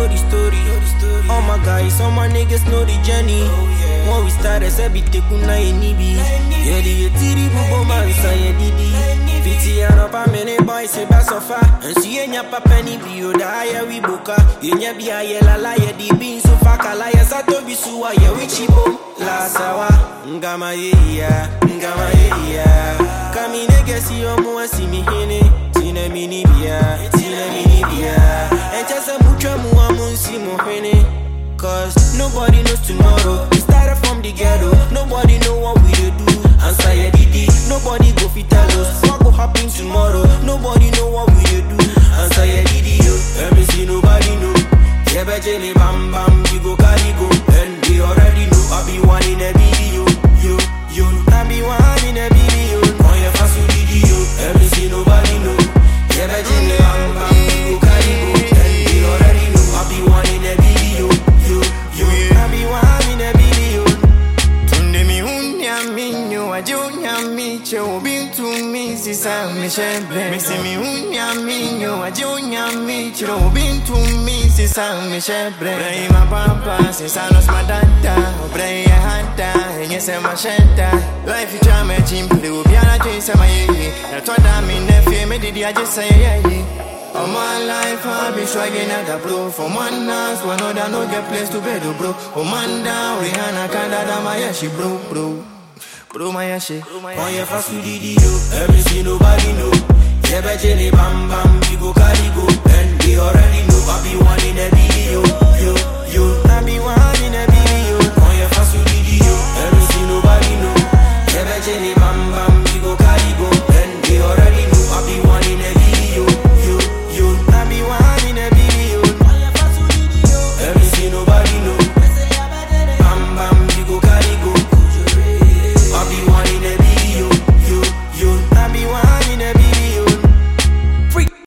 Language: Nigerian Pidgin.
the story. All my guys, all my niggas know the journey. When we started, said be tekuna enibi. Yeah, the tiri bubo man say didi. Fiti and up a many boys say bass of far. And see enya papa ni bio da ya we boka. Yenya bi ayela la ya di bin so faka la ya sato bisuwa ya wichibo. La sawa ngama yeah, ngama yeah. Kami niggas see omo see me hine. Tina mini bia. And just a mucha mu amun si mo hine. Cause nobody knows tomorrow. We started from the ghetto. Nobody know what we do. Answer ya didi. Nobody go fit tell us what go happen tomorrow. Nobody know what we do. Answer ya didi yo. Every see nobody know. Yeah, but jelly bam bam, you go carry go. And they already know I be one in a video. Yo, I be one in a video. On your fast didi yo. Every see nobody know. Yeah, but jelly bam bam, you go carry go. And they already know I be one in a video. Yo, I be one in a video. Tunde mi unya minyo ajunya micho bintu misi sa mishebre. Misi mi unya minyo ajunya micho bintu misi sa mishebre. Brei ma pampa se sanos madanta, brei hanta, yese mashenta. Life you jam e chimple ubiana jinsa mayi. Na toda mi nefe me didi ajesa ye. All my life I be swagging at the bro. For man dance, one other no get place to bed, bro. Oh man down, Rihanna Canada, my yashi, bro, my yashi. On your fast didi yo, every see nobody know. Yeah, but jelly bam bam, we go carry go. And they already know I be one in a video. Yo, I be one.